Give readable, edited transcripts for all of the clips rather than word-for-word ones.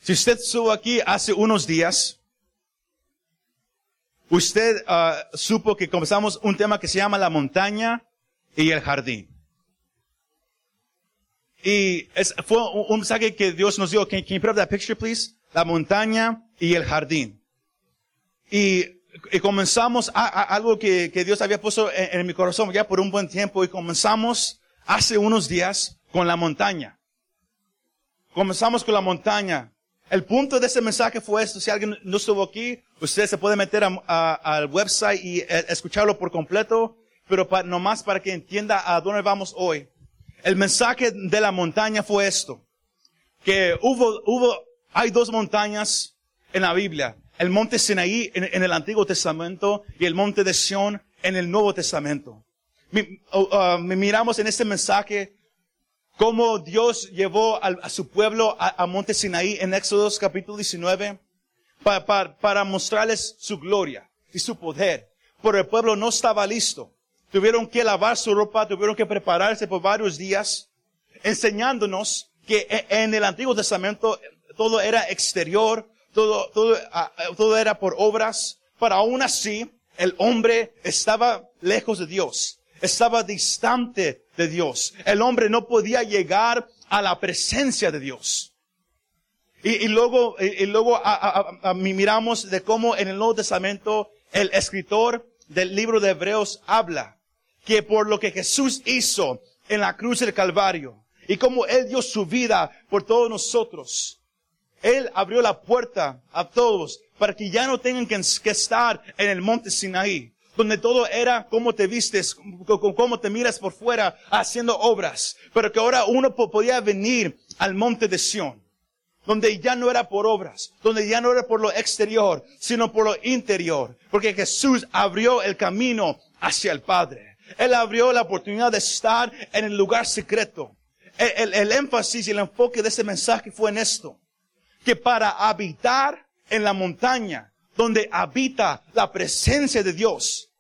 Si usted estuvo aquí hace unos días, usted supo que comenzamos un tema que se llama la montaña y el jardín. Y fue un mensaje que Dios nos dio. Can you put up that picture, please? La montaña y el jardín. Y comenzamos algo que Dios había puesto en mi corazón ya por un buen tiempo. Y comenzamos hace unos días con la montaña. Comenzamos con la montaña. El punto de ese mensaje fue esto. Si alguien no estuvo aquí, usted se puede meter al website y escucharlo por completo. Pero nomás para que entienda a dónde vamos hoy. El mensaje de la montaña fue esto. Que hay dos montañas en la Biblia. El monte Sinaí en el Antiguo Testamento y el monte de Sión en el Nuevo Testamento. Miramos en este mensaje cómo Dios llevó a su pueblo a monte Sinaí en Éxodo capítulo 19 para mostrarles su gloria y su poder. Pero el pueblo no estaba listo. Tuvieron que lavar su ropa, tuvieron que prepararse por varios días, enseñándonos que en el Antiguo Testamento todo era exterior, todo era por obras, pero aún así el hombre estaba lejos de Dios, estaba distante de Dios. El hombre no podía llegar a la presencia de Dios. Y luego miramos de cómo en el Nuevo Testamento el escritor del libro de Hebreos habla que por lo que Jesús hizo en la cruz del Calvario y cómo Él dio su vida por todos nosotros, Él abrió la puerta a todos para que ya no tengan que estar en el monte Sinaí, donde todo era cómo te vistes, cómo te miras por fuera haciendo obras, pero que ahora uno podía venir al monte de Sión, donde ya no era por obras, donde ya no era por lo exterior, sino por lo interior, porque Jesús abrió el camino hacia el Padre. Él abrió la oportunidad de estar en el lugar secreto. El énfasis y el enfoque de ese mensaje fue en esto, que para habitar en la montaña, donde habita la presencia de Dios,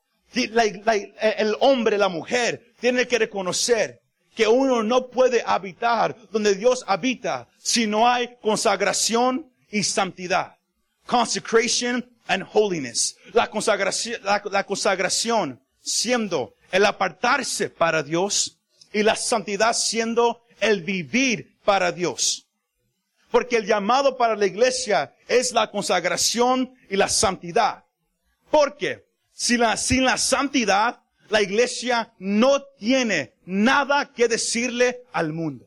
el hombre, la mujer, tiene que reconocer que uno no puede habitar donde Dios habita si no hay consagración y santidad. Consecration and holiness. La consagración siendo el apartarse para Dios y la santidad siendo el vivir para Dios. Porque el llamado para la iglesia es la consagración y la santidad. Porque sin la santidad, la iglesia no tiene nada que decirle al mundo.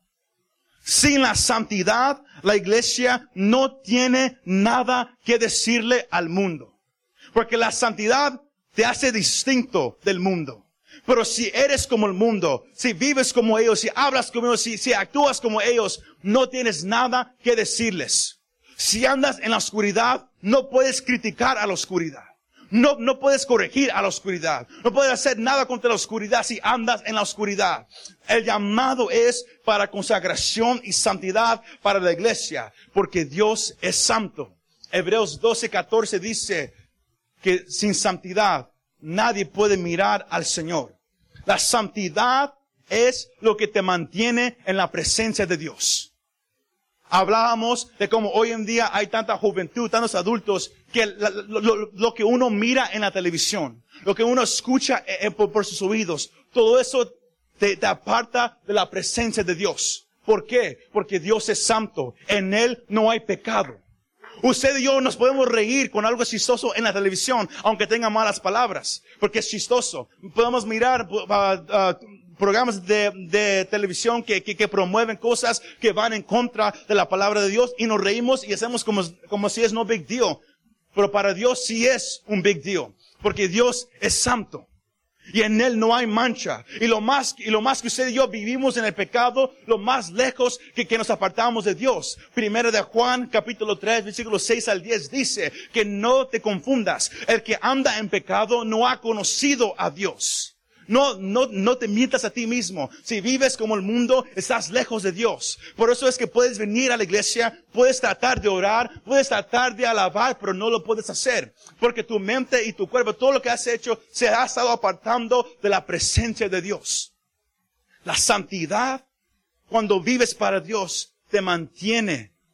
Sin la santidad, la iglesia no tiene nada que decirle al mundo. Porque la santidad te hace distinto del mundo. Pero si eres como el mundo, si vives como ellos, si hablas como ellos, si actúas como ellos, no tienes nada que decirles. Si andas en la oscuridad, no puedes criticar a la oscuridad. No puedes corregir a la oscuridad. No puedes hacer nada contra la oscuridad si andas en la oscuridad. El llamado es para consagración y santidad para la iglesia, porque Dios es santo. Hebreos 12:14 dice que sin santidad nadie puede mirar al Señor. La santidad es lo que te mantiene en la presencia de Dios. Hablábamos de cómo hoy en día hay tanta juventud, tantos adultos, que lo que uno mira en la televisión, lo que uno escucha por sus oídos, todo eso te aparta de la presencia de Dios. ¿Por qué? Porque Dios es santo. En Él no hay pecado. Usted y yo nos podemos reír con algo chistoso en la televisión, aunque tenga malas palabras, porque es chistoso. Podemos mirar programas de televisión que promueven cosas que van en contra de la palabra de Dios y nos reímos y hacemos como si es no big deal. Pero para Dios sí es un big deal, porque Dios es santo. Y en Él no hay mancha. Y lo más que usted y yo vivimos en el pecado, lo más lejos que nos apartamos de Dios. Primero de Juan, capítulo 3, versículos 6 al 10, dice que no te confundas. El que anda en pecado no ha conocido a Dios. No te mientas a ti mismo. Si vives como el mundo, estás lejos de Dios. Por eso es que puedes venir a la iglesia, puedes tratar de orar, puedes tratar de alabar, pero no lo puedes hacer. Porque tu mente y tu cuerpo, todo lo que has hecho, se ha estado apartando de la presencia de Dios. La santidad, cuando vives para Dios, te mantiene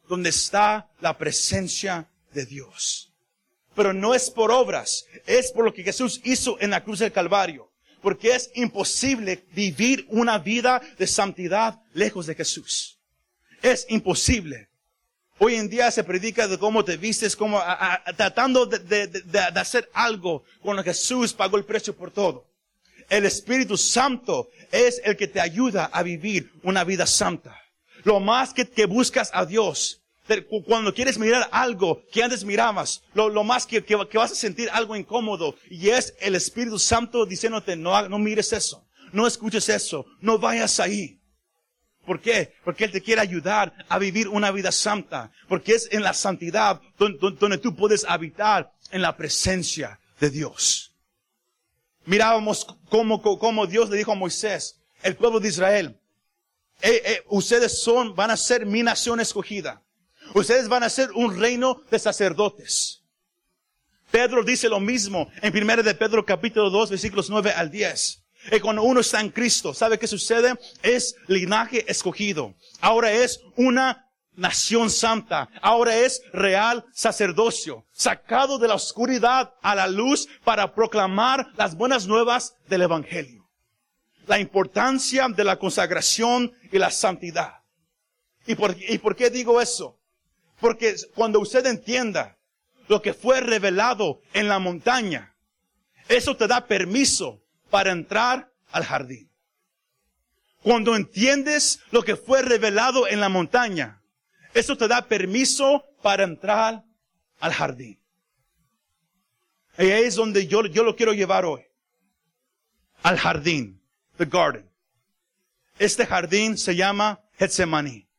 donde está la presencia de Dios. Pero no es por obras, es por lo que Jesús hizo en la cruz del Calvario. Porque es imposible vivir una vida de santidad lejos de Jesús. Es imposible. Hoy en día se predica de cómo te vistes, como tratando de hacer algo cuando Jesús pagó el precio por todo. El Espíritu Santo es el que te ayuda a vivir una vida santa. Lo más que buscas a Dios, cuando quieres mirar algo que antes mirabas, lo más que vas a sentir algo incómodo, y es el Espíritu Santo diciéndote, no mires eso, no escuches eso, no vayas ahí. ¿Por qué? Porque Él te quiere ayudar a vivir una vida santa. Porque es en la santidad donde tú puedes habitar en la presencia de Dios. Mirábamos cómo Dios le dijo a Moisés, el pueblo de Israel, ustedes van a ser mi nación escogida. Ustedes van a ser un reino de sacerdotes. Pedro dice lo mismo en 1 de Pedro capítulo 2 versículos 9 al 10. Y cuando uno está en Cristo, ¿sabe qué sucede? Es linaje escogido. Ahora es una nación santa. Ahora es real sacerdocio. Sacado de la oscuridad a la luz para proclamar las buenas nuevas del Evangelio. La importancia de la consagración y la santidad. ¿Y por qué digo eso? Porque cuando usted entienda lo que fue revelado en la montaña, eso te da permiso para entrar al jardín. Cuando entiendes lo que fue revelado en la montaña, eso te da permiso para entrar al jardín. Y ahí es donde yo lo quiero llevar hoy. Al jardín. The garden. Este jardín se llama Getsemaní.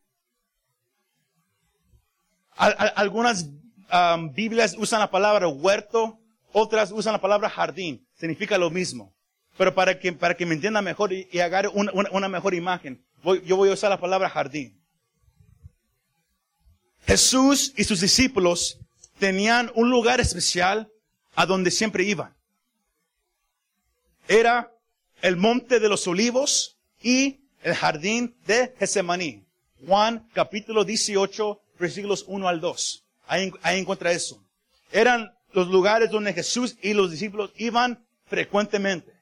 Algunas Biblias usan la palabra huerto, otras usan la palabra jardín. Significa lo mismo. Pero para que me entienda mejor y agarre una mejor imagen, yo voy a usar la palabra jardín. Jesús y sus discípulos tenían un lugar especial a donde siempre iban. Era el monte de los olivos y el jardín de Getsemaní. Juan capítulo 18, versículos 1 al 2. Ahí encuentra eso. Eran los lugares donde Jesús y los discípulos iban frecuentemente.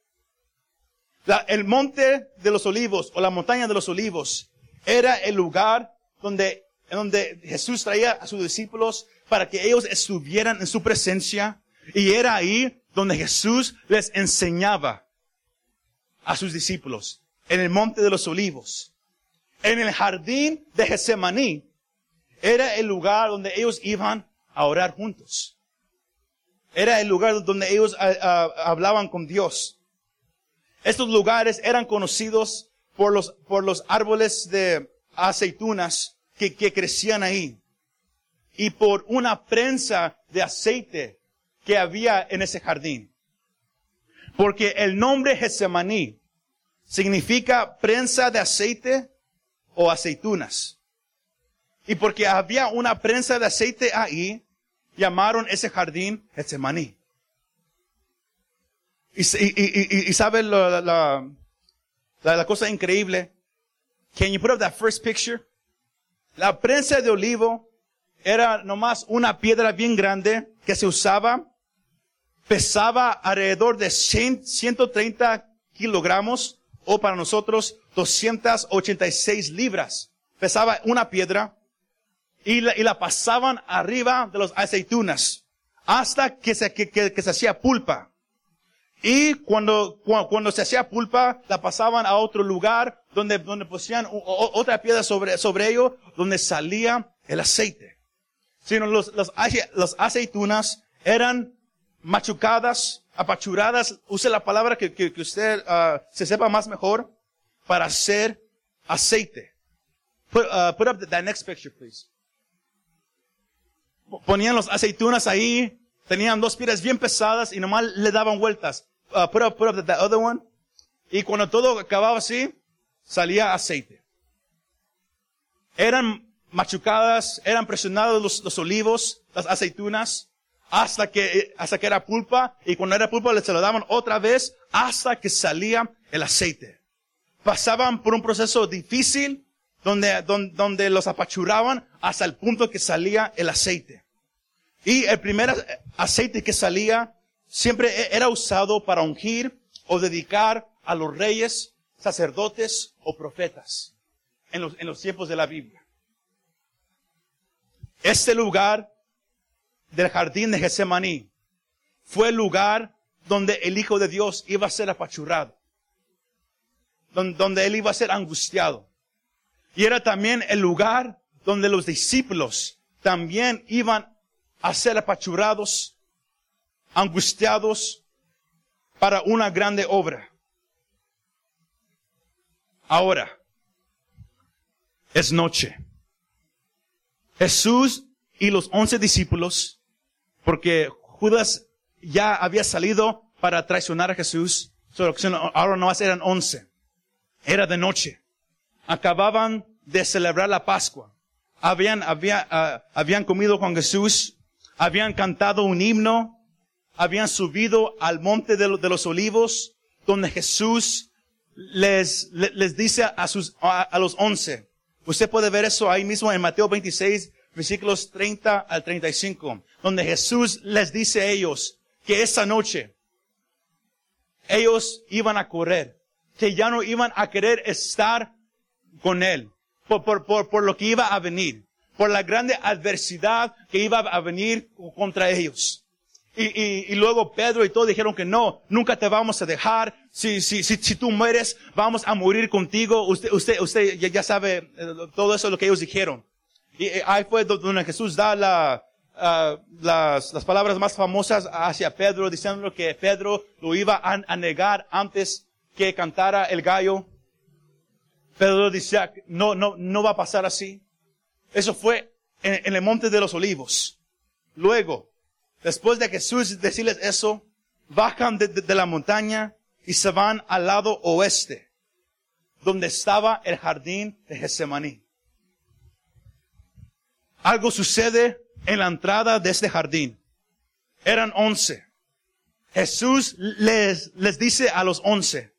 El monte de los olivos o la montaña de los olivos era el lugar donde Jesús traía a sus discípulos para que ellos estuvieran en su presencia, y era ahí donde Jesús les enseñaba a sus discípulos, en el monte de los olivos. En el jardín de Getsemaní era el lugar donde ellos iban a orar juntos. Era el lugar donde ellos hablaban con Dios. Estos lugares eran conocidos por los árboles de aceitunas que crecían ahí, y por una prensa de aceite que había en ese jardín. Porque el nombre Getsemaní significa prensa de aceite o aceitunas. Y porque había una prensa de aceite ahí, llamaron ese jardín Getsemaní. Y sabe la cosa increíble. Can you put up that first picture? La prensa de olivo era nomás una piedra bien grande que se usaba. Pesaba alrededor de 130 kilogramos, o para nosotros 286 libras. Pesaba una piedra y la pasaban arriba de las aceitunas hasta que se hacía pulpa. Y cuando se hacía pulpa, la pasaban a otro lugar donde pusieran otra piedra sobre ello, donde salía el aceite. Sino las aceitunas eran machucadas, apachuradas, use la palabra que usted se sepa más mejor, para hacer aceite. Put up that next picture, please. Ponían las aceitunas ahí, tenían dos piedras bien pesadas y nomás le daban vueltas. Put up that other one. Y cuando todo acababa así, salía aceite. Eran machucadas, eran presionados los olivos, las aceitunas, hasta que era pulpa, y cuando era pulpa se lo daban otra vez hasta que salía el aceite. Pasaban por un proceso difícil donde los apachurraban hasta el punto que salía el aceite. Y el primer aceite que salía siempre era usado para ungir o dedicar a los reyes, sacerdotes o profetas en los tiempos de la Biblia. Este lugar del jardín de Getsemaní fue el lugar donde el Hijo de Dios iba a ser apachurrado, donde Él iba a ser angustiado. Y era también el lugar donde los discípulos también iban a ser apachurrados, angustiados para una grande obra. Ahora, es noche. Jesús y los 11 discípulos, porque Judas ya había salido para traicionar a Jesús, ahora nomás eran 11. Era de noche. Acababan de celebrar la Pascua. Habían comido con Jesús, habían cantado un himno, habían subido al monte de los olivos, donde Jesús les dice a los 11. Usted puede ver eso ahí mismo en Mateo 26, versículos 30 al 35, donde Jesús les dice a ellos que esa noche ellos iban a correr, que ya no iban a querer estar con Él, por lo que iba a venir, por la grande adversidad que iba a venir contra ellos. Y luego Pedro y todos dijeron que no, nunca te vamos a dejar. Si tú mueres, vamos a morir contigo. Usted ya sabe todo eso lo que ellos dijeron. Y ahí fue donde Jesús da las palabras más famosas hacia Pedro, diciendo que Pedro lo iba a negar antes que cantara el gallo. Pedro decía, no va a pasar así. Eso fue en el monte de los olivos. Luego, después de Jesús decirles eso, bajan de la montaña y se van al lado oeste, donde estaba el jardín de Getsemaní. Algo sucede en la entrada de este jardín. Eran 11. Jesús les dice a los 11,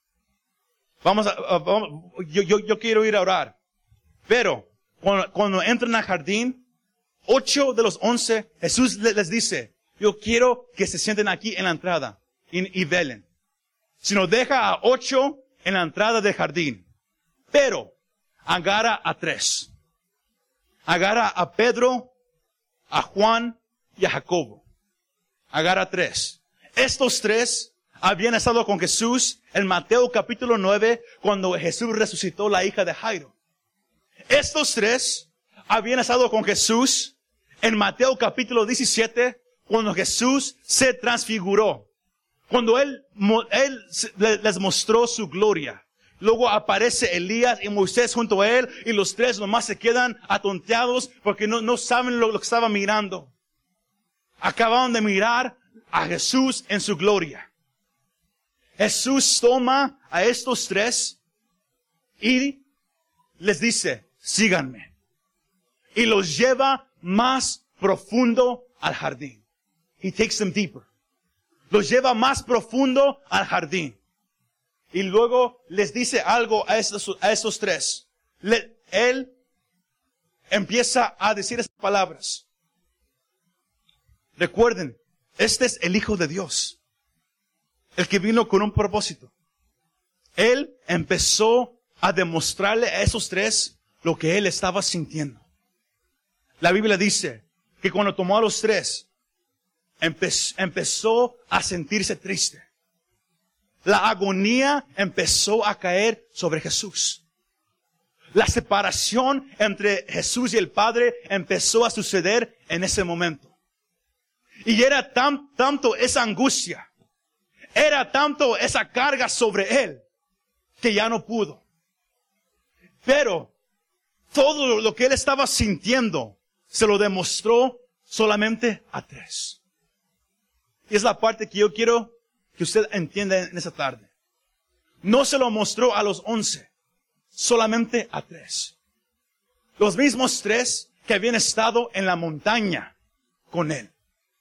yo quiero ir a orar. Pero cuando entran al jardín, 8 de los 11, Jesús les dice, yo quiero que se sienten aquí en la entrada y velen. Si no, deja a 8 en la entrada del jardín. Pero agarra a 3. Agarra a Pedro, a Juan y a Jacobo. Agarra a 3. Estos 3 habían estado con Jesús en Mateo capítulo 9, cuando Jesús resucitó la hija de Jairo. Estos 3 habían estado con Jesús en Mateo capítulo 17, cuando Jesús se transfiguró. Cuando Él les mostró su gloria. Luego aparece Elías y Moisés junto a Él, y los 3 nomás se quedan atonteados porque no saben lo que estaban mirando. Acababan de mirar a Jesús en su gloria. Jesús toma a estos 3 y les dice, síganme. Y los lleva más profundo al jardín. He takes them deeper. Los lleva más profundo al jardín. Y luego les dice algo a estos 3. Él empieza a decir esas palabras. Recuerden, este es el Hijo de Dios. El que vino con un propósito. Él empezó a demostrarle a esos 3 lo que Él estaba sintiendo. La Biblia dice que cuando tomó a los 3, empezó a sentirse triste. La agonía empezó a caer sobre Jesús. La separación entre Jesús y el Padre empezó a suceder en ese momento. Y era tanto esa angustia, era tanto esa carga sobre Él, que ya no pudo. Pero todo lo que Él estaba sintiendo, se lo demostró solamente a 3. Y es la parte que yo quiero que usted entienda en esa tarde. No se lo mostró a los 11, solamente a 3. Los mismos 3 que habían estado en la montaña con Él.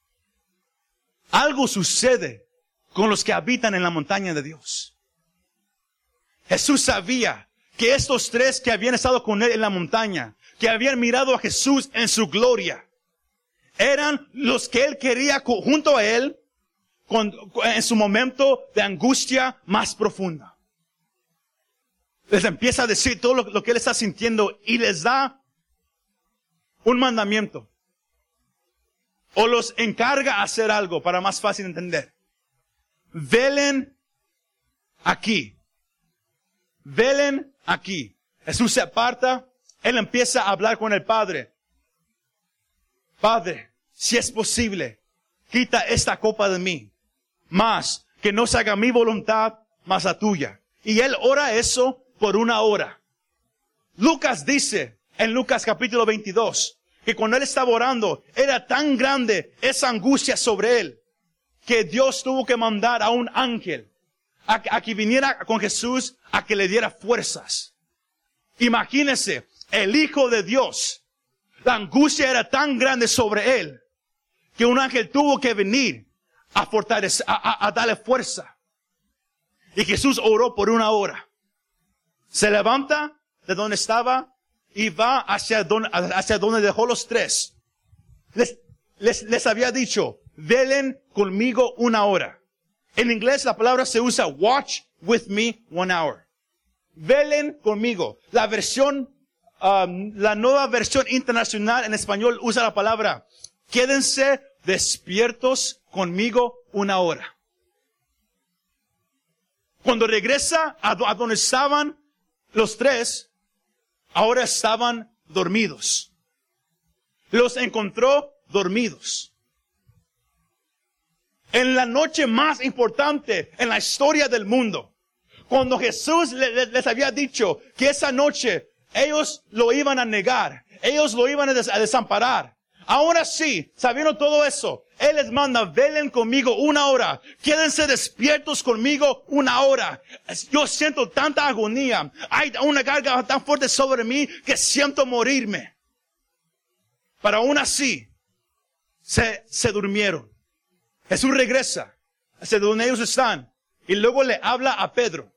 Algo sucede con los que habitan en la montaña de Dios. Jesús sabía que estos tres que habían estado con él en la montaña, que habían mirado a Jesús en su gloria, eran los que él quería junto a él en su momento de angustia más profunda. Les empieza a decir todo lo que él está sintiendo y les da un mandamiento. O los encarga hacer algo para más fácil entender. Velen aquí. Velen aquí. Jesús se aparta. Él empieza a hablar con el Padre. Padre, si es posible, quita esta copa de mí. Mas que no se haga mi voluntad, mas la tuya. Y él ora eso por 1 hora. Lucas dice en Lucas capítulo 22 que cuando él estaba orando era tan grande esa angustia sobre él que Dios tuvo que mandar a un ángel a que viniera con Jesús a que le diera fuerzas. Imagínense, el Hijo de Dios, la angustia era tan grande sobre él que un ángel tuvo que venir a fortalecer, a darle fuerza. Y Jesús oró por 1 hora. Se levanta de donde estaba y va hacia donde dejó los tres. Les había dicho, velen conmigo 1 hora. En inglés la palabra se usa watch with me 1 hour. Velen conmigo. La nueva versión internacional en español usa la palabra quédense despiertos conmigo 1 hora. Cuando regresa a donde estaban los tres, ahora estaban dormidos. Los encontró dormidos. En la noche más importante en la historia del mundo, cuando Jesús les había dicho que esa noche ellos lo iban a negar, ellos lo iban a desamparar. Aún así, sabiendo todo eso, Él les manda, velen conmigo 1 hora. Quédense despiertos conmigo 1 hora. Yo siento tanta agonía. Hay una carga tan fuerte sobre mí que siento morirme. Pero aún así, se durmieron. Jesús regresa hacia donde ellos están. Y luego le habla a Pedro.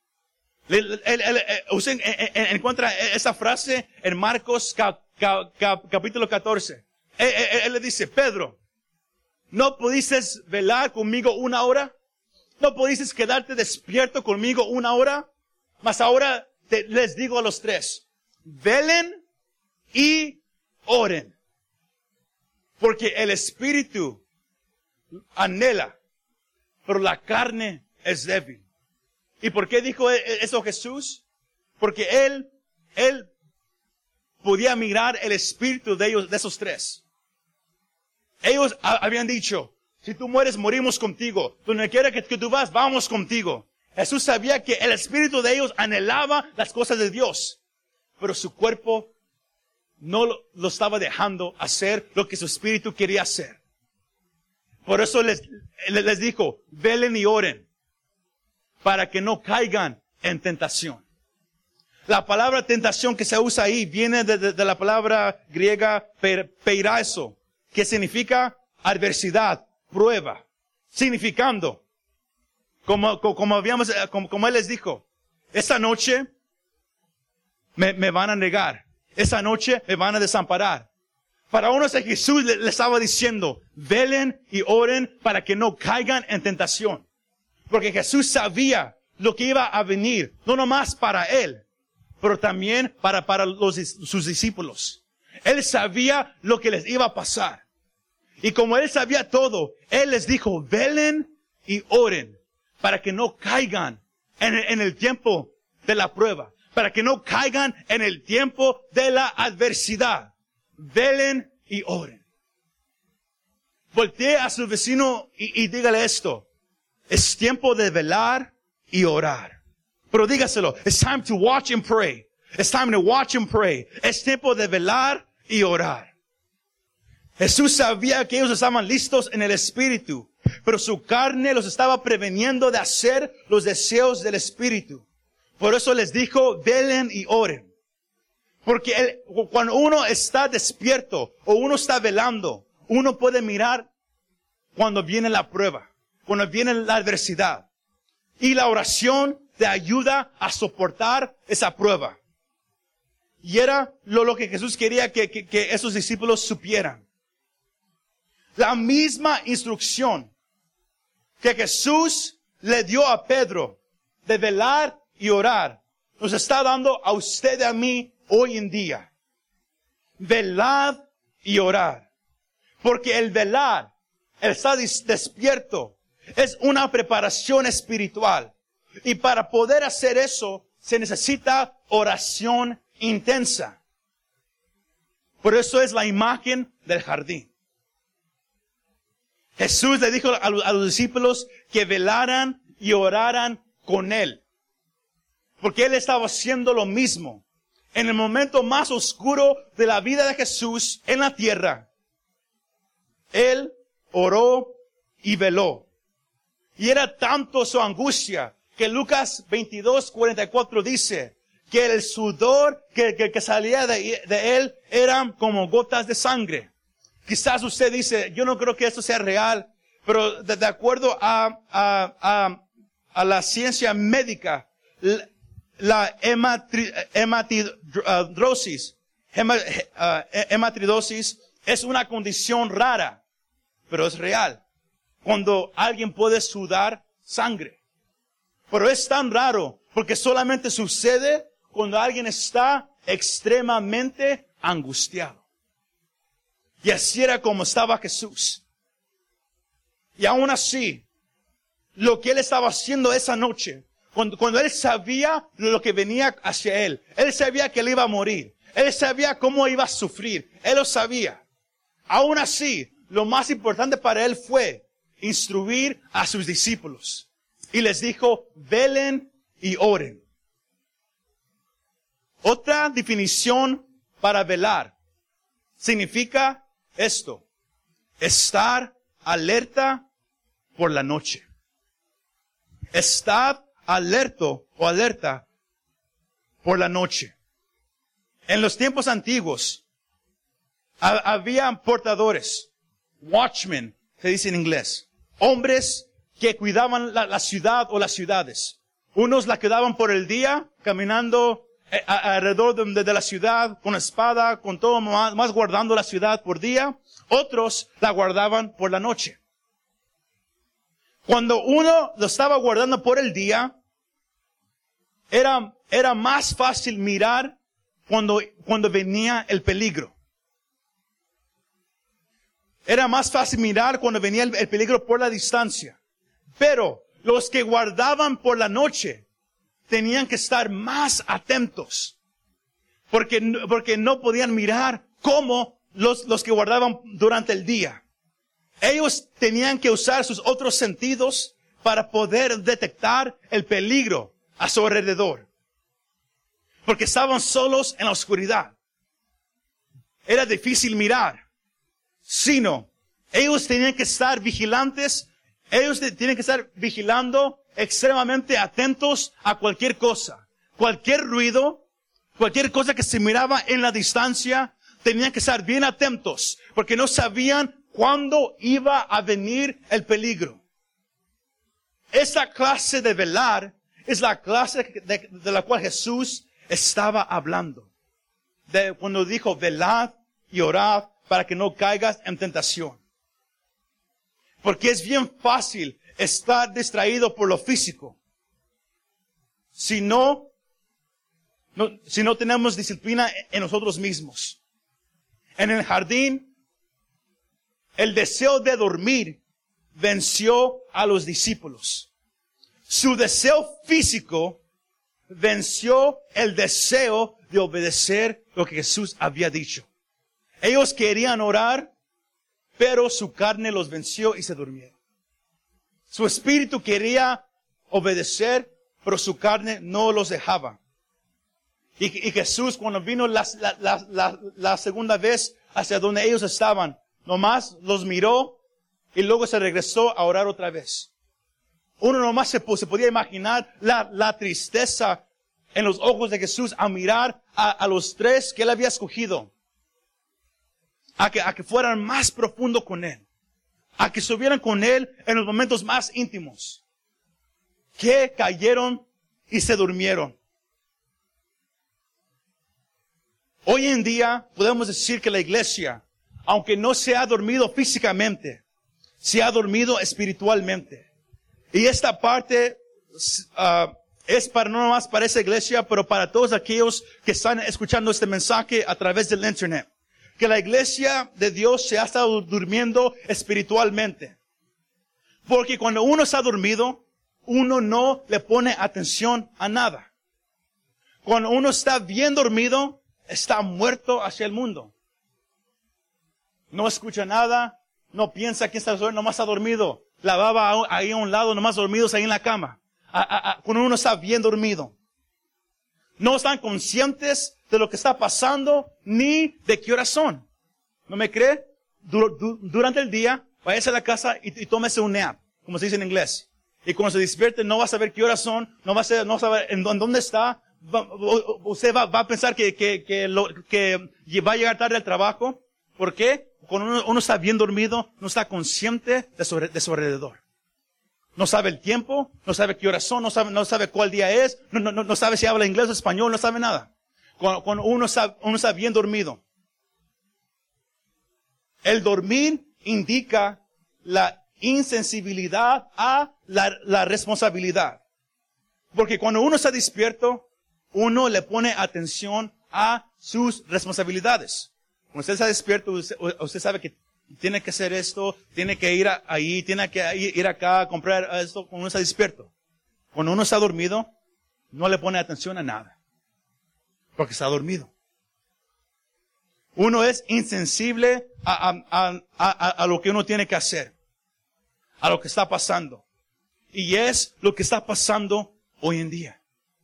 Usted encuentra esa frase en Marcos capítulo 14. Él le dice, Pedro, ¿no pudiste velar conmigo 1 hora? ¿No pudiste quedarte despierto conmigo 1 hora? Mas ahora les digo a los tres, velen y oren. Porque el espíritu anhela, pero la carne es débil. ¿Y por qué dijo eso Jesús? Porque él podía mirar el espíritu de ellos, de esos tres. Ellos habían dicho, si tú mueres, morimos contigo. Donde quiera que tú vas, vamos contigo. Jesús sabía que el espíritu de ellos anhelaba las cosas de Dios. Pero su cuerpo no lo estaba dejando hacer lo que su espíritu quería hacer. Por eso les dijo, velen y oren, para que no caigan en tentación. La palabra tentación que se usa ahí viene de la palabra griega peirazo, que significa adversidad, prueba, significando, como él les dijo, esa noche me van a negar, esa noche me van a desamparar. Para unos de Jesús le estaba diciendo, velen y oren para que no caigan en tentación. Porque Jesús sabía lo que iba a venir, no nomás para él, pero también para sus discípulos. Él sabía lo que les iba a pasar. Y como él sabía todo, él les dijo, velen y oren para que no caigan en el tiempo de la prueba, para que no caigan en el tiempo de la adversidad. Velen y oren. Voltee a su vecino y dígale esto. Es tiempo de velar y orar. Pero dígaselo. It's time to watch and pray. It's time to watch and pray. Es tiempo de velar y orar. Jesús sabía que ellos estaban listos en el espíritu, pero su carne los estaba preveniendo de hacer los deseos del espíritu. Por eso les dijo, velen y oren. Porque cuando uno está despierto o uno está velando, uno puede mirar cuando viene la prueba, cuando viene la adversidad. Y la oración te ayuda a soportar esa prueba. Y era lo que Jesús quería que esos discípulos supieran. La misma instrucción que Jesús le dio a Pedro de velar y orar, nos está dando a usted y a mí hoy en día. Velad y orar. Porque el velar, el estar despierto, es una preparación espiritual. Y para poder hacer eso, se necesita oración intensa. Por eso es la imagen del jardín. Jesús le dijo a los discípulos que velaran y oraran con Él. Porque Él estaba haciendo lo mismo. En el momento más oscuro de la vida de Jesús en la tierra, Él oró y veló. Y era tanto su angustia que Lucas 22:44 dice que el sudor que salía de Él eran como gotas de sangre. Quizás usted dice, yo no creo que esto sea real, pero de acuerdo a la ciencia médica, la hematridosis es una condición rara, pero es real. Cuando alguien puede sudar sangre. Pero es tan raro porque solamente sucede cuando alguien está extremadamente angustiado. Y así era como estaba Jesús. Y aún así, lo que Él estaba haciendo esa noche, cuando Él sabía lo que venía hacia Él sabía que Él iba a morir, Él sabía cómo iba a sufrir, Él lo sabía. Aún así, lo más importante para Él fue instruir a sus discípulos. Y les dijo, velen y oren. Otra definición para velar significa esto: estar alerta por la noche. Estar alerto o alerta por la noche. En los tiempos antiguos había portadores, watchmen, se dice en inglés, hombres que cuidaban la ciudad o las ciudades. Unos la cuidaban por el día, caminando alrededor de la ciudad, con espada, con todo más guardando la ciudad por día. Otros la guardaban por la noche. Cuando uno lo estaba guardando por el día, era más fácil mirar cuando venía el peligro. Era más fácil mirar cuando venía el peligro por la distancia. Pero los que guardaban por la noche tenían que estar más atentos. Porque no podían mirar como los que guardaban durante el día. Ellos tenían que usar sus otros sentidos para poder detectar el peligro a su alrededor. Porque estaban solos en la oscuridad. Era difícil mirar. Sino, ellos tenían que estar vigilantes. Ellos tienen que estar vigilando, extremadamente atentos a cualquier cosa. Cualquier ruido, cualquier cosa que se miraba en la distancia, tenían que estar bien atentos, porque no sabían cuándo iba a venir el peligro. Esa clase de velar es la clase de la cual Jesús estaba hablando. Cuando dijo, velad y orad para que no caigas en tentación. Porque es bien fácil estar distraído por lo físico. Si no tenemos disciplina en nosotros mismos. En el jardín, el deseo de dormir venció a los discípulos. Su deseo físico venció el deseo de obedecer lo que Jesús había dicho. Ellos querían orar, pero su carne los venció y se durmieron. Su espíritu quería obedecer, pero su carne no los dejaba. Y Jesús, cuando vino la segunda vez hacia donde ellos estaban, nomás los miró y luego se regresó a orar otra vez. Uno nomás se podía imaginar la tristeza en los ojos de Jesús a mirar a los tres que Él había escogido. A que fueran más profundo con Él. A que estuvieran con Él en los momentos más íntimos. Que cayeron y se durmieron. Hoy en día podemos decir que la iglesia, aunque no se ha dormido físicamente, se ha dormido espiritualmente. Y esta parte es para no nomás para esa iglesia, pero para todos aquellos que están escuchando este mensaje a través del internet. Que la iglesia de Dios se ha estado durmiendo espiritualmente. Porque cuando uno está dormido, uno no le pone atención a nada. Cuando uno está bien dormido, está muerto hacia el mundo. No escucha nada, no piensa que está nomás está dormido. La baba ahí a un lado, nomás dormidos ahí en la cama. Cuando uno está bien dormido. No están conscientes de lo que está pasando, ni de qué horas son. ¿No me cree? Durante el día, váyase a la casa y tómese un nap, como se dice en inglés. Y cuando se despierte, no va a saber qué horas son, no va a saber en dónde está. Usted va a pensar que va a llegar tarde al trabajo. ¿Por qué? Cuando uno está bien dormido, no está consciente de su alrededor. No sabe el tiempo, no sabe qué horas son, no sabe cuál día es, no sabe si habla inglés o español, no sabe nada. Cuando uno está bien dormido. El dormir indica la insensibilidad a la responsabilidad. Porque cuando uno está despierto, uno le pone atención a sus responsabilidades. Cuando usted está despierto, usted sabe que tiene que hacer esto, tiene que ir ahí, tiene que ir acá, comprar esto. Cuando uno está despierto. Cuando uno está dormido, no le pone atención a nada. Porque está dormido. Uno es insensible a lo que uno tiene que hacer. A lo que está pasando. Y es lo que está pasando hoy en día.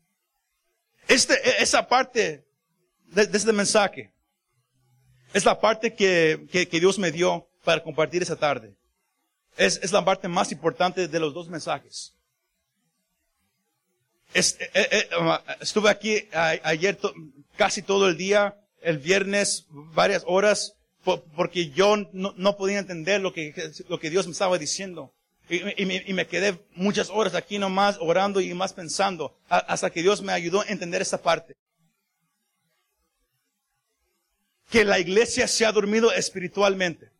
Esa parte de este mensaje es la parte que Dios me dio para compartir esa tarde. Es la parte más importante de los dos mensajes. Estuve aquí ayer casi todo el día, el viernes, varias horas, porque yo no podía entender lo que Dios me estaba diciendo. Y me quedé muchas horas aquí nomás orando y más pensando, hasta que Dios me ayudó a entender esa parte. Que la iglesia se ha dormido espiritualmente.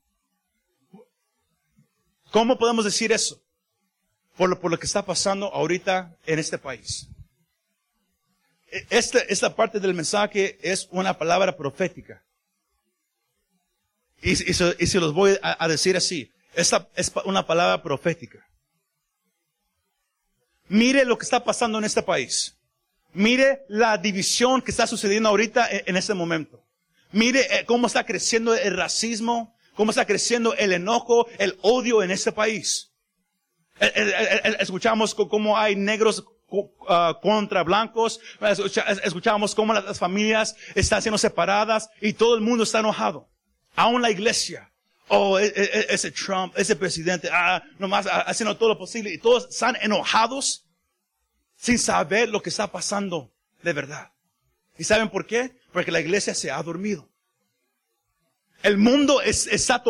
¿Cómo podemos decir eso? Por lo que está pasando ahorita en este país. Esta parte del mensaje es una palabra profética. Y se los voy a decir así. Esta es una palabra profética. Mire lo que está pasando en este país. Mire la división que está sucediendo ahorita en este momento. Mire cómo está creciendo el racismo, cómo está creciendo el enojo, el odio en este país. Escuchamos cómo hay negros contra blancos. Escuchamos cómo las familias están siendo separadas y todo el mundo está enojado. Aún la iglesia. Oh, ese Trump, ese presidente, nomás haciendo todo lo posible. Y todos están enojados sin saber lo que está pasando de verdad. ¿Y saben por qué? Porque la iglesia se ha dormido. El mundo está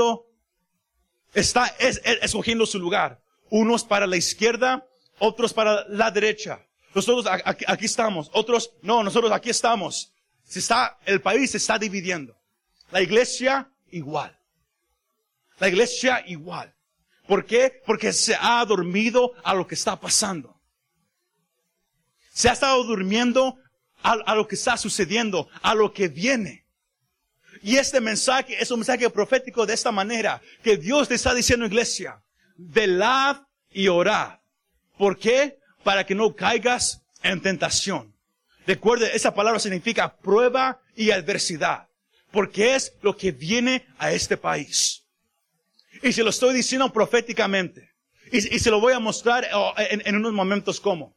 escogiendo su lugar. Unos para la izquierda, otros para la derecha. Nosotros aquí estamos, otros no, nosotros aquí estamos. El país se está dividiendo. La iglesia igual. La iglesia igual. ¿Por qué? Porque se ha dormido a lo que está pasando. Se ha estado durmiendo a lo que está sucediendo, a lo que viene. Y este mensaje es un mensaje profético de esta manera, que Dios te está diciendo, iglesia, velad y orad. ¿Por qué? Para que no caigas en tentación. Recuerde, esa palabra significa prueba y adversidad, porque es lo que viene a este país. Y se lo estoy diciendo proféticamente. Y se lo voy a mostrar en unos momentos cómo.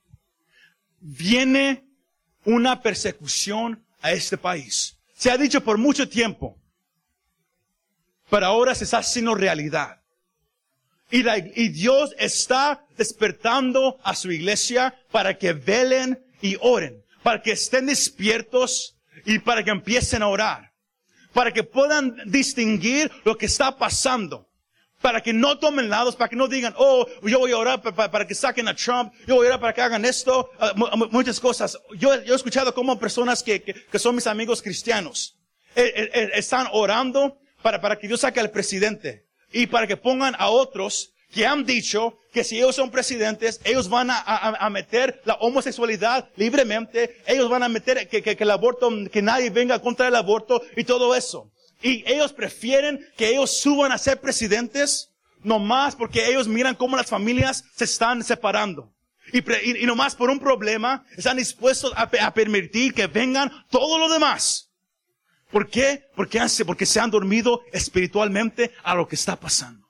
Viene una persecución a este país. Se ha dicho por mucho tiempo, pero ahora se está haciendo realidad. Y Dios está despertando a su iglesia para que velen y oren, para que estén despiertos y para que empiecen a orar, para que puedan distinguir lo que está pasando. Para que no tomen lados, para que no digan, oh, yo voy a orar para que saquen a Trump, yo voy a orar para que hagan esto, muchas cosas. Yo he escuchado como personas que son mis amigos cristianos, están orando para que Dios saque al presidente y para que pongan a otros que han dicho que si ellos son presidentes, ellos van a meter la homosexualidad libremente, ellos van a meter que el aborto, que nadie venga contra el aborto y todo eso. Y ellos prefieren que ellos suban a ser presidentes, nomás porque ellos miran cómo las familias se están separando. Y nomás por un problema, están dispuestos a permitir que vengan todo lo demás. ¿Por qué? Porque se han dormido espiritualmente a lo que está pasando.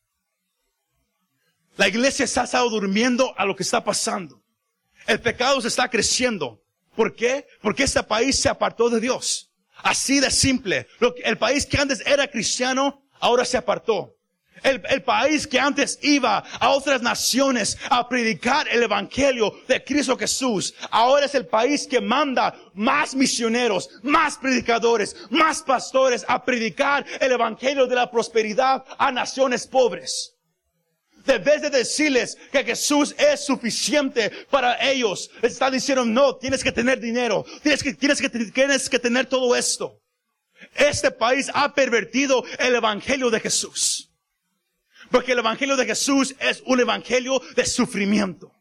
La iglesia se ha estado durmiendo a lo que está pasando. El pecado se está creciendo. ¿Por qué? Porque este país se apartó de Dios. Así de simple. El país que antes era cristiano, ahora se apartó. El país que antes iba a otras naciones a predicar el evangelio de Cristo Jesús, ahora es el país que manda más misioneros, más predicadores, más pastores a predicar el evangelio de la prosperidad a naciones pobres. En vez de decirles que Jesús es suficiente para ellos, les está diciendo, no, tienes que tener dinero, tienes que tener todo esto. Este país ha pervertido el evangelio de Jesús. Porque el evangelio de Jesús es un evangelio de sufrimiento.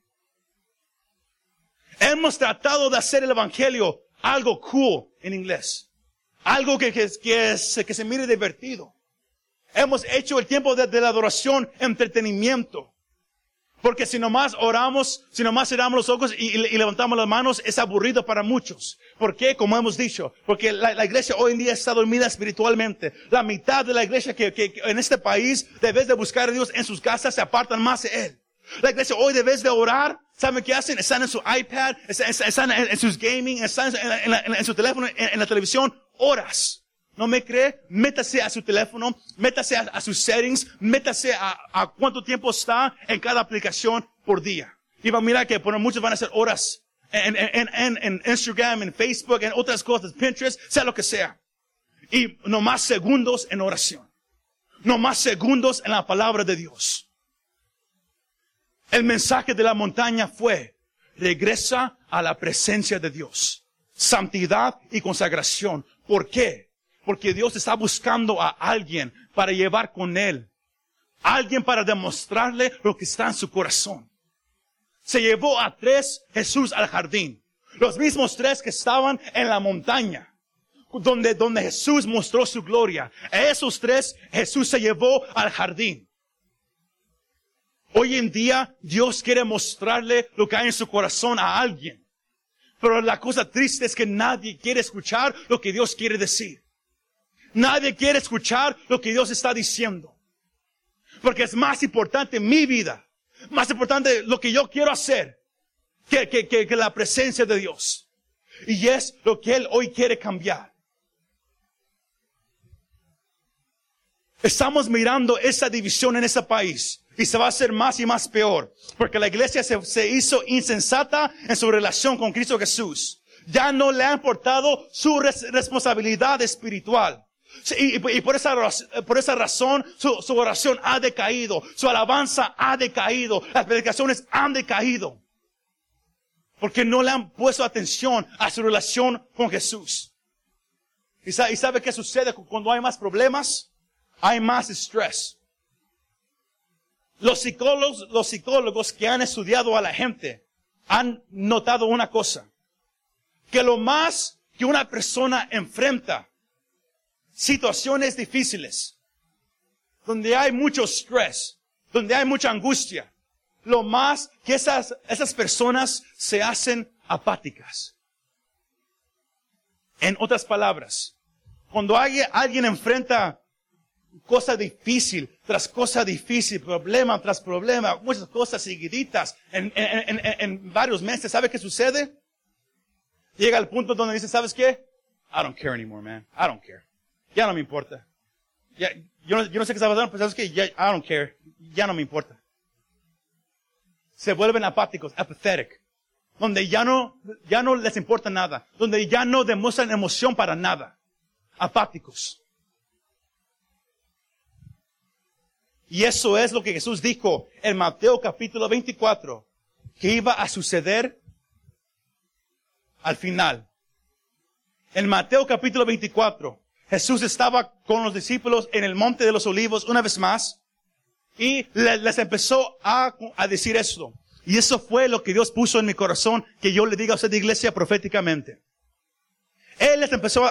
Hemos tratado de hacer el evangelio algo cool en inglés. Algo que se mire divertido. Hemos hecho el tiempo de la adoración entretenimiento. Porque si nomás oramos, si nomás cerramos los ojos y levantamos las manos, es aburrido para muchos. ¿Por qué? Como hemos dicho, porque la iglesia hoy en día está dormida espiritualmente. La mitad de la iglesia que en este país, de vez de buscar a Dios en sus casas, se apartan más de Él. La iglesia hoy, de vez de orar, ¿saben qué hacen? Están en su iPad, están en sus gaming, están en su teléfono, en la televisión, horas. ¿No me cree? Métase a su teléfono, métase a sus settings, métase a cuánto tiempo está en cada aplicación por día. Y va a mirar que muchos van a hacer horas en Instagram, en Facebook, en otras cosas, Pinterest, sea lo que sea. Y no más segundos en oración. No más segundos en la palabra de Dios. El mensaje de la montaña fue, regresa a la presencia de Dios. Santidad y consagración. ¿Por qué? Porque Dios está buscando a alguien para llevar con Él. Alguien para demostrarle lo que está en su corazón. Se llevó a 3 Jesús al jardín. Los mismos 3 que estaban en la montaña. Donde Jesús mostró su gloria. A esos 3 Jesús se llevó al jardín. Hoy en día Dios quiere mostrarle lo que hay en su corazón a alguien. Pero la cosa triste es que nadie quiere escuchar lo que Dios quiere decir. Nadie quiere escuchar lo que Dios está diciendo. Porque es más importante mi vida. Más importante lo que yo quiero hacer. Que la presencia de Dios. Y es lo que Él hoy quiere cambiar. Estamos mirando esa división en ese país. Y se va a hacer más y más peor. Porque la iglesia se hizo insensata en su relación con Cristo Jesús. Ya no le ha importado su responsabilidad espiritual. Y por esa razón su oración ha decaído, su alabanza ha decaído, las predicaciones han decaído. Porque no le han puesto atención a su relación con Jesús. ¿Y sabe qué sucede cuando hay más problemas? Hay más estrés. Los psicólogos que han estudiado a la gente han notado una cosa. Que lo más que una persona enfrenta situaciones difíciles, donde hay mucho estrés, donde hay mucha angustia, lo más que esas personas se hacen apáticas. En otras palabras, cuando alguien enfrenta cosa difícil tras cosa difícil, problema tras problema, muchas cosas seguiditas en varios meses, ¿sabe qué sucede? Llega al punto donde dice, ¿sabes qué? I don't care anymore, man. I don't care. Ya no me importa. Yo no sé qué está pasando, pero ¿sabes qué? I don't care. Ya no me importa. Se vuelven apáticos, apathetic. Donde ya no les importa nada. Donde ya no demuestran emoción para nada. Apáticos. Y eso es lo que Jesús dijo en Mateo capítulo 24, que iba a suceder al final. En Mateo capítulo 24, Jesús estaba con los discípulos en el Monte de los Olivos una vez más y les empezó a decir esto. Y eso fue lo que Dios puso en mi corazón, que yo le diga a usted, iglesia, proféticamente. Él les empezó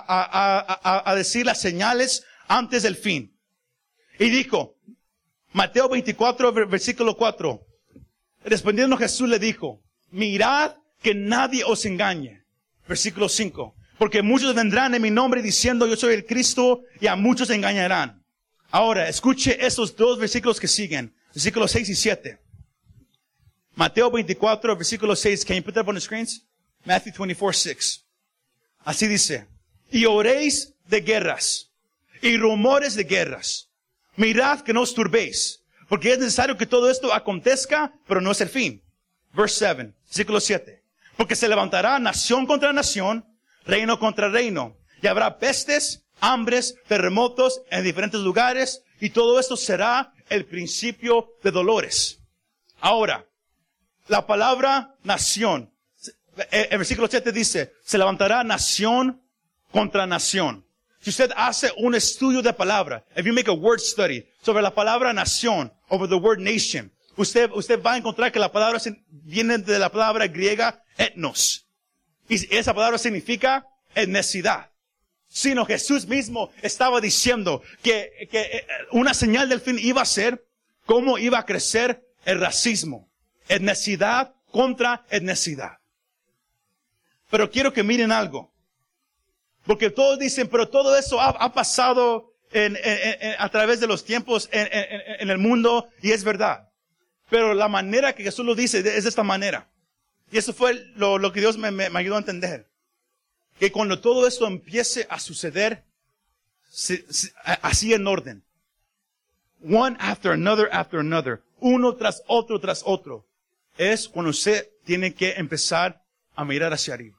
a decir las señales antes del fin. Y dijo, Mateo 24, versículo 4, respondiendo Jesús le dijo, mirad que nadie os engañe. Versículo 5, porque muchos vendrán en mi nombre diciendo yo soy el Cristo y a muchos engañarán. Ahora, escuche esos dos versículos que siguen, versículos 6 y 7. Mateo 24, versículo 6. Can you put that up on the screens? Matthew 24, 6. Así dice, y oréis de guerras y rumores de guerras. Mirad que no os turbéis, porque es necesario que todo esto acontezca, pero no es el fin. Verse 7, versículo 7. Porque se levantará nación contra nación, reino contra reino, y habrá pestes, hambres, terremotos en diferentes lugares, y todo esto será el principio de dolores. Ahora, la palabra nación, el versículo 7 dice, se levantará nación contra nación. Si usted hace un estudio de palabra, if you make a word study sobre la palabra nación, over the word nation, usted va a encontrar que la palabra viene de la palabra griega etnos. Y esa palabra significa etnicidad. Sino Jesús mismo estaba diciendo que una señal del fin iba a ser cómo iba a crecer el racismo. Etnicidad contra etnicidad. Pero quiero que miren algo. Porque todos dicen, pero todo eso ha pasado a través de los tiempos en el mundo, y es verdad. Pero la manera que Jesús lo dice es de esta manera. Y eso fue lo que Dios me ayudó a entender. Que cuando todo esto empiece a suceder, así en orden. One after another. Uno tras otro. Es cuando usted tiene que empezar a mirar hacia arriba.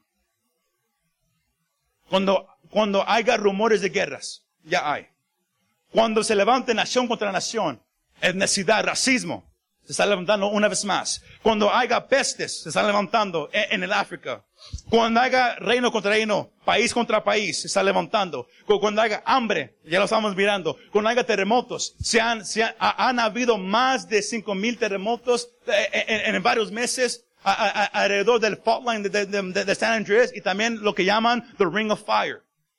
Cuando haya rumores de guerras, ya hay. Cuando se levante nación contra nación, etnicidad, racismo, se está levantando una vez más. Cuando haya pestes, se están levantando en el África. Cuando haya reino contra reino, país contra país, se está levantando. Cuando haya hambre, ya lo estamos mirando. Cuando haya terremotos, han habido más de 5,000 terremotos en varios meses alrededor del fault line de San Andrés, y también lo que llaman the Ring of Fire.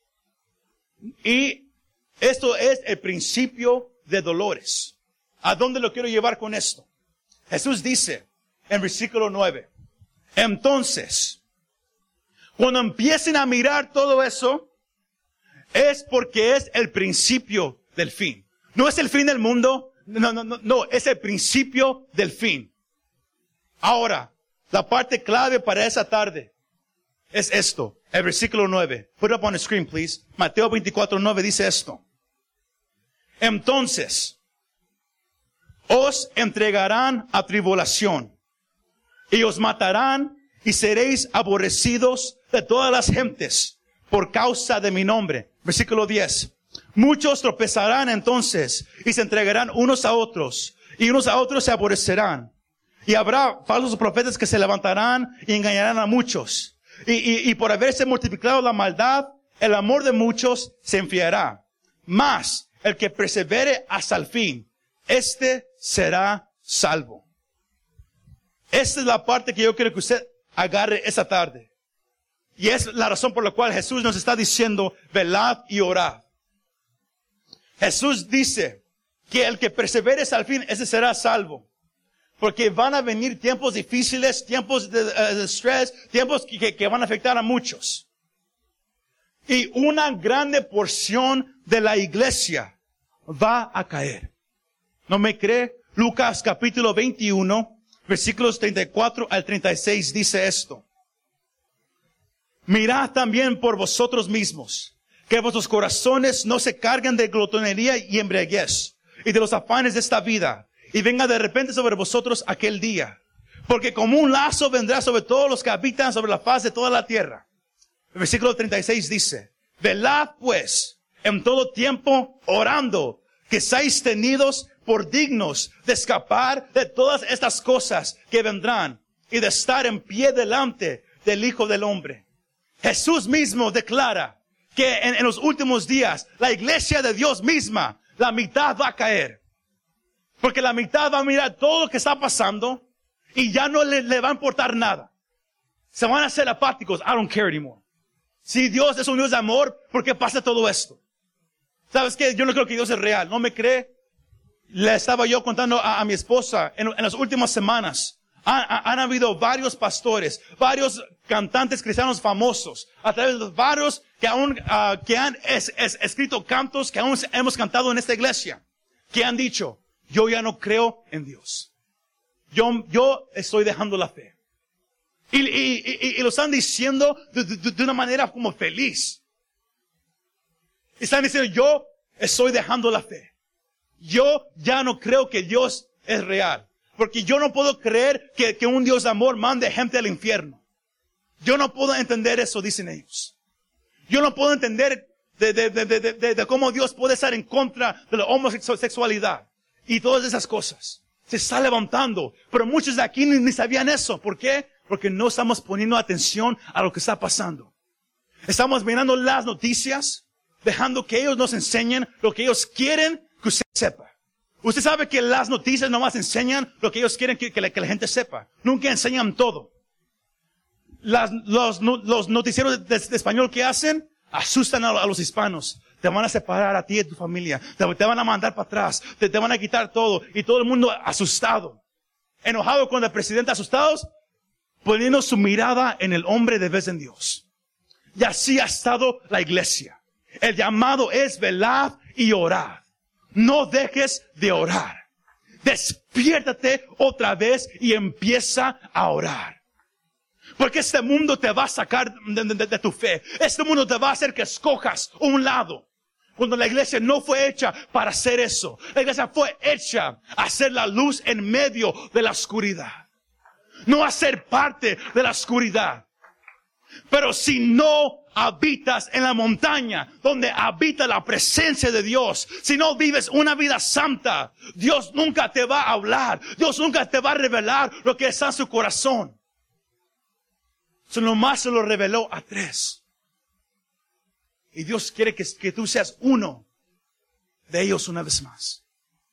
Y esto es el principio de dolores. ¿A dónde lo quiero llevar con esto? Jesús dice en versículo 9, entonces, cuando empiecen a mirar todo eso, es porque es el principio del fin. No es el fin del mundo, no, es el principio del fin. Ahora, la parte clave para esa tarde es esto, el versículo 9. Put it up on the screen, please. Mateo 24:9 dice esto. Entonces, os entregarán a tribulación, y os matarán, y seréis aborrecidos de todas las gentes por causa de mi nombre. Versículo 10. Muchos tropezarán entonces, y se entregarán unos a otros, y unos a otros se aborrecerán. Y habrá falsos profetas que se levantarán y engañarán a muchos. Y por haberse multiplicado la maldad, el amor de muchos se enfriará. Mas el que persevere hasta el fin, este será salvo. Esta es la parte que yo quiero que usted agarre esta tarde. Y es la razón por la cual Jesús nos está diciendo, velad y orad. Jesús dice que el que persevere hasta el fin, ese será salvo. Porque van a venir tiempos difíciles, tiempos de estrés, tiempos que van a afectar a muchos. Y una grande porción de la iglesia va a caer. ¿No me cree? Lucas capítulo 21, versículos 34 al 36 dice esto. Mirad también por vosotros mismos, que vuestros corazones no se carguen de glotonería y embriaguez, y de los afanes de esta vida, y venga de repente sobre vosotros aquel día. Porque como un lazo vendrá sobre todos los que habitan sobre la faz de toda la tierra. El versículo 36 dice, velad pues en todo tiempo orando, que seáis tenidos por dignos de escapar de todas estas cosas que vendrán y de estar en pie delante del Hijo del Hombre. Jesús mismo declara que en los últimos días la iglesia de Dios misma, la mitad va a caer. Porque la mitad va a mirar todo lo que está pasando y ya no le va a importar nada. Se van a hacer apáticos. I don't care anymore. Si Dios es un Dios de amor, ¿por qué pasa todo esto? ¿Sabes qué? Yo no creo que Dios es real. ¿No me cree? Le estaba yo contando a mi esposa en las últimas semanas. Han habido varios pastores, varios cantantes cristianos famosos, a través de varios que han escrito cantos que aún hemos cantado en esta iglesia, que han dicho, yo ya no creo en Dios. Yo estoy dejando la fe. Y lo están diciendo de una manera como feliz. Están diciendo, yo estoy dejando la fe. Yo ya no creo que Dios es real. Porque yo no puedo creer que un Dios de amor mande gente al infierno. Yo no puedo entender eso, dicen ellos. Yo no puedo entender de cómo Dios puede estar en contra de la homosexualidad y todas esas cosas. Se está levantando. Pero muchos de aquí ni sabían eso. ¿Por qué? Porque no estamos poniendo atención a lo que está pasando. Estamos mirando las noticias, dejando que ellos nos enseñen lo que ellos quieren que usted sepa. Usted sabe que las noticias nomás enseñan lo que ellos quieren que la gente sepa. Nunca enseñan todo. Los noticieros de español que hacen, asustan a los hispanos. Te van a separar a ti y a tu familia. Te van a mandar para atrás. Te van a quitar todo. Y todo el mundo asustado. Enojado con el presidente, asustados, poniendo su mirada en el hombre de vez en Dios. Y así ha estado la iglesia. El llamado es velad y orad. No dejes de orar. Despiértate otra vez y empieza a orar. Porque este mundo te va a sacar de tu fe. Este mundo te va a hacer que escojas un lado. Cuando la iglesia no fue hecha para hacer eso. La iglesia fue hecha a ser la luz en medio de la oscuridad. No a ser parte de la oscuridad. Pero si no habitas en la montaña donde habita la presencia de Dios, si no vives una vida santa, Dios nunca te va a hablar. Dios nunca te va a revelar lo que está en su corazón. Nomás se lo reveló a 3. Y Dios quiere que tú seas uno de ellos una vez más.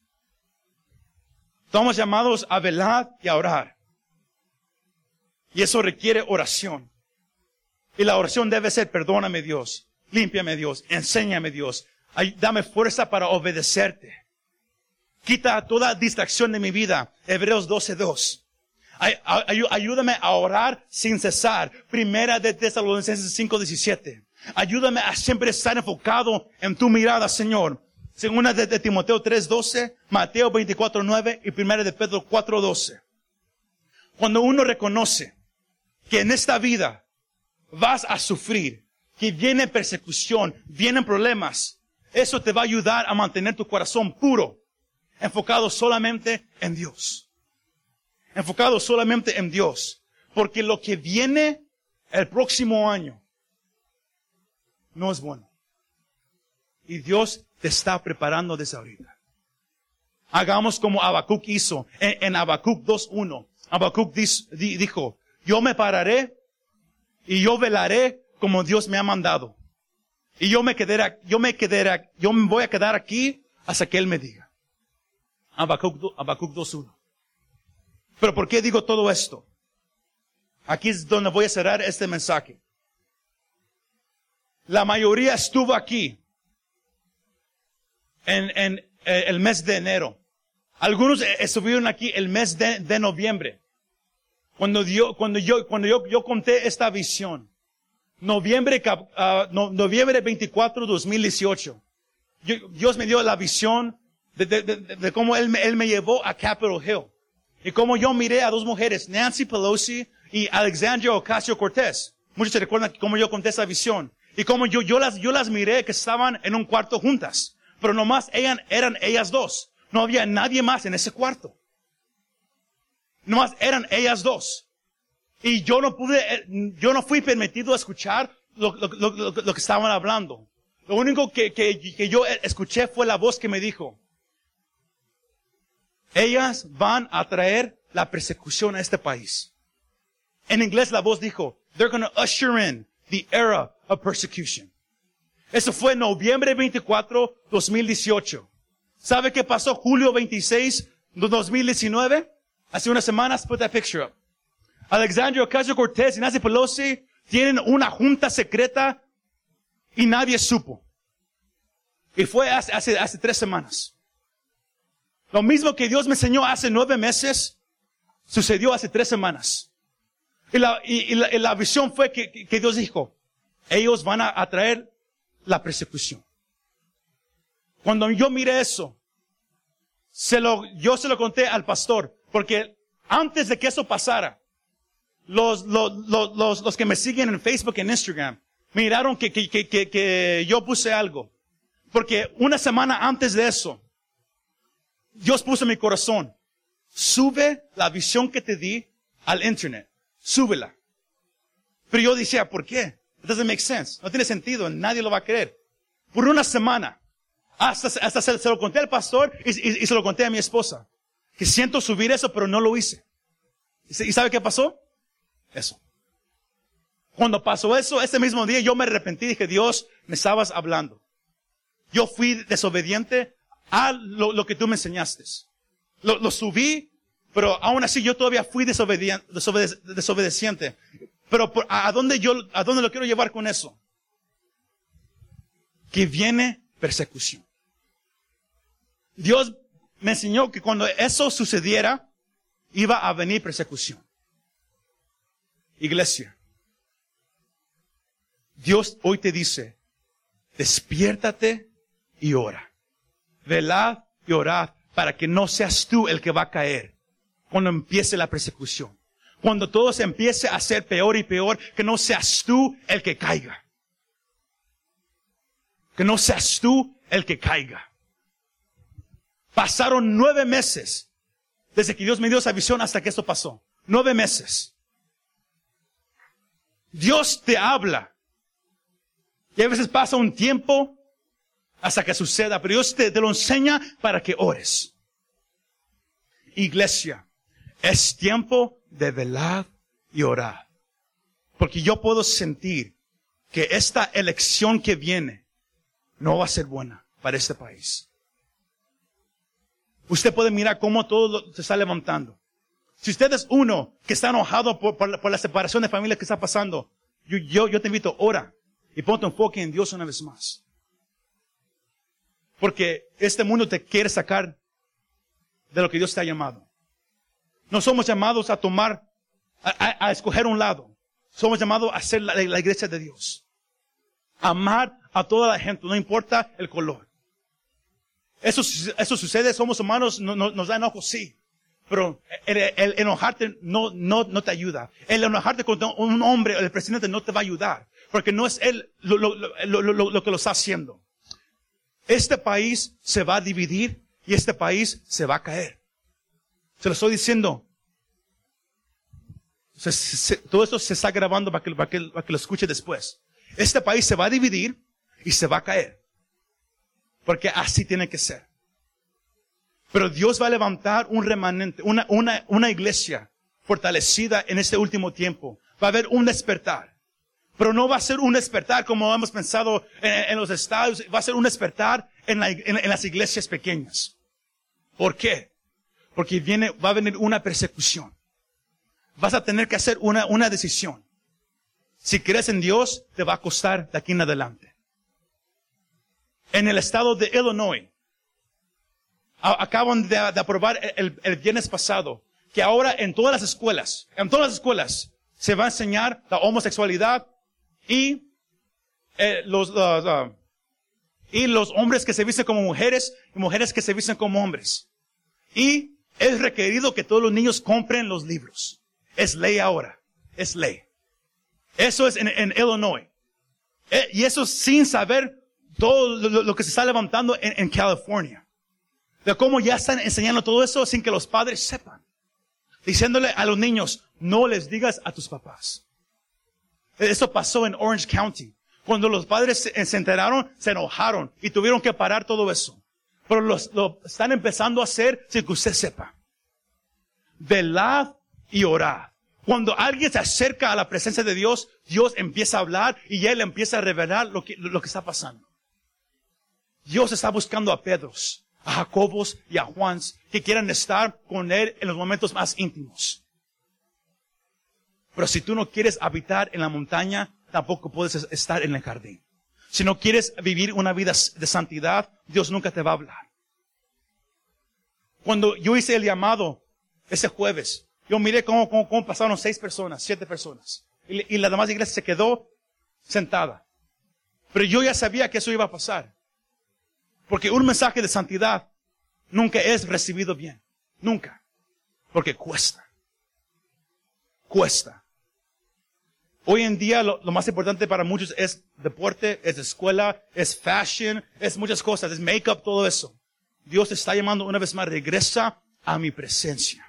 Estamos llamados a velar y a orar. Y eso requiere oración. Y la oración debe ser, perdóname Dios, límpiame Dios, enséñame Dios, dame fuerza para obedecerte. Quita toda distracción de mi vida. Hebreos 12:2. Ayúdame a orar sin cesar. Primera de Tesalonicenses 5:17. Ayúdame a siempre estar enfocado en tu mirada, Señor. Segunda de Timoteo 3:12, Mateo 24:9 y primera de Pedro 4:12. Cuando uno reconoce que en esta vida vas a sufrir, que viene persecución, vienen problemas, eso te va a ayudar a mantener tu corazón puro, enfocado solamente en Dios. Enfocado solamente en Dios. Porque lo que viene el próximo año no es bueno. Y Dios te está preparando desde ahorita. Hagamos como Habacuc hizo en Habacuc 2:1. Habacuc dijo, yo me pararé y yo velaré como Dios me ha mandado. Y yo me voy a quedar aquí hasta que Él me diga. Habacuc 2:1. Pero ¿por qué digo todo esto? Aquí es donde voy a cerrar este mensaje. La mayoría estuvo aquí en el mes de enero. Algunos estuvieron aquí el mes de noviembre. Cuando yo conté esta visión. Noviembre 24, 2018. Dios me dio la visión de cómo Él me llevó a Capitol Hill. Y cómo yo miré a 2 mujeres, Nancy Pelosi y Alexandria Ocasio-Cortez. Muchos se recuerdan cómo yo conté esa visión. Y cómo yo las miré que estaban en un cuarto juntas. Pero nomás eran ellas 2. No había nadie más en ese cuarto. Nomás eran ellas 2. Y yo no fui permitido a escuchar lo que estaban hablando. Lo único que yo escuché fue la voz que me dijo, ellas van a traer la persecución a este país. En inglés la voz dijo, they're going to usher in the era of persecution. Eso fue noviembre 24, 2018. ¿Sabe qué pasó julio 26, 2019? Hace unas semanas, put that picture up. Alexandria Ocasio-Cortez y Nancy Pelosi tienen una junta secreta y nadie supo. Y fue hace 3 semanas. Lo mismo que Dios me enseñó hace 9 meses, sucedió hace 3 semanas. Y la visión fue que Dios dijo, ellos van a traer la persecución. Cuando yo miré eso, yo se lo conté al pastor, porque antes de que eso pasara, los que me siguen en Facebook y en Instagram, miraron que yo puse algo. Porque una semana antes de eso, Dios puso en mi corazón, sube la visión que te di al internet, súbela. Pero yo decía, ¿por qué? It doesn't make sense. No tiene sentido, nadie lo va a creer. Por una semana, hasta se lo conté al pastor y se lo conté a mi esposa. Que siento subir eso, pero no lo hice. ¿Y sabe qué pasó? Eso. Cuando pasó eso, ese mismo día yo me arrepentí y dije, Dios, me estabas hablando. Yo fui desobediente a lo que tú me enseñaste. Lo subí, pero aún así yo todavía fui desobedeciente. Pero ¿a dónde lo quiero llevar con eso? Que viene persecución. Dios me enseñó que cuando eso sucediera, iba a venir persecución. Iglesia, Dios hoy te dice, despiértate y ora. Velad y orad para que no seas tú el que va a caer cuando empiece la persecución. Cuando todo se empiece a hacer peor y peor, que no seas tú el que caiga. Que no seas tú el que caiga. Pasaron 9 meses desde que Dios me dio esa visión hasta que esto pasó. 9 meses. Dios te habla. Y a veces pasa un tiempo hasta que suceda, pero Dios te lo enseña para que ores. Iglesia, es tiempo de velar y orar. Porque yo puedo sentir que esta elección que viene no va a ser buena para este país. Usted puede mirar cómo todo se está levantando. Si usted es uno que está enojado por la separación de familia que está pasando, yo te invito, ora y pon tu enfoque en Dios una vez más. Porque este mundo te quiere sacar de lo que Dios te ha llamado. No somos llamados a tomar, a escoger un lado. Somos llamados a ser la iglesia de Dios. Amar a toda la gente, no importa el color. Eso sucede, somos humanos, nos da enojo, sí. Pero el enojarte no te ayuda. El enojarte con un hombre, el presidente, no te va a ayudar. Porque no es él lo que lo está haciendo. Este país se va a dividir y este país se va a caer. Se lo estoy diciendo. Todo esto se está grabando para que lo escuche después. Este país se va a dividir y se va a caer. Porque así tiene que ser. Pero Dios va a levantar un remanente, una iglesia fortalecida en este último tiempo. Va a haber un despertar. Pero no va a ser un despertar como hemos pensado en los estados. Va a ser un despertar en las iglesias pequeñas. ¿Por qué? Porque va a venir una persecución. Vas a tener que hacer una decisión. Si crees en Dios, te va a costar de aquí en adelante. En el estado de Illinois, acaban de aprobar el viernes pasado, que ahora en todas las escuelas, se va a enseñar la homosexualidad y los hombres que se visten como mujeres y mujeres que se visten como hombres. Y es requerido que todos los niños compren los libros. Es ley ahora. Es ley. Eso es en Illinois. Y eso sin saber todo lo que se está levantando en California. De cómo ya están enseñando todo eso sin que los padres sepan. Diciéndole a los niños, no les digas a tus papás. Eso pasó en Orange County. Cuando los padres se enteraron, se enojaron y tuvieron que parar todo eso. Pero lo están empezando a hacer sin que usted sepa. Velad y orad. Cuando alguien se acerca a la presencia de Dios, Dios empieza a hablar y Él empieza a revelar lo que está pasando. Dios está buscando a Pedros, a Jacobos y a Juans que quieran estar con Él en los momentos más íntimos. Pero si tú no quieres habitar en la montaña, tampoco puedes estar en el jardín. Si no quieres vivir una vida de santidad, Dios nunca te va a hablar. Cuando yo hice el llamado ese jueves, yo miré cómo pasaron 6 personas, 7 personas. Y la demás iglesia se quedó sentada. Pero yo ya sabía que eso iba a pasar. Porque un mensaje de santidad nunca es recibido bien. Nunca. Porque cuesta. Cuesta. Hoy en día lo más importante para muchos es deporte, es escuela, es fashion, es muchas cosas, es make-up, todo eso. Dios te está llamando una vez más, regresa a mi presencia.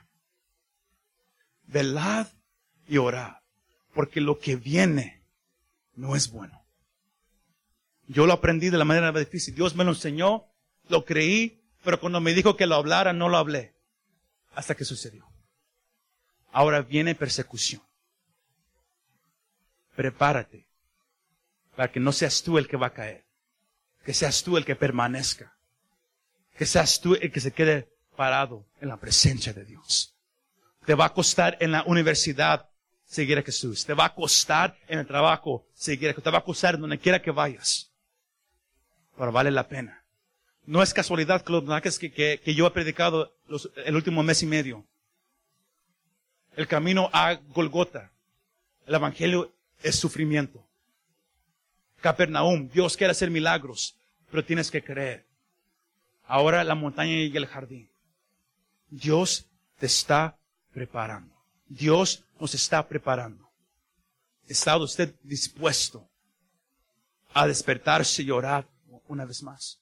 Velad y orad, porque lo que viene no es bueno. Yo lo aprendí de la manera más difícil. Dios me lo enseñó, lo creí, pero cuando me dijo que lo hablara, no lo hablé. Hasta que sucedió. Ahora viene persecución. Prepárate para que no seas tú el que va a caer. Que seas tú el que permanezca. Que seas tú el que se quede parado en la presencia de Dios. Te va a costar en la universidad seguir a Jesús. Te va a costar en el trabajo seguir a Jesús. Te va a costar en donde quiera que vayas. Pero vale la pena. No es casualidad que los mensajes que yo he predicado el último mes y medio. El camino a Golgota. El evangelio es sufrimiento. Capernaum, Dios quiere hacer milagros, pero tienes que creer. Ahora la montaña y el jardín. Dios te está preparando. Dios nos está preparando. ¿Está usted dispuesto a despertarse y orar una vez más?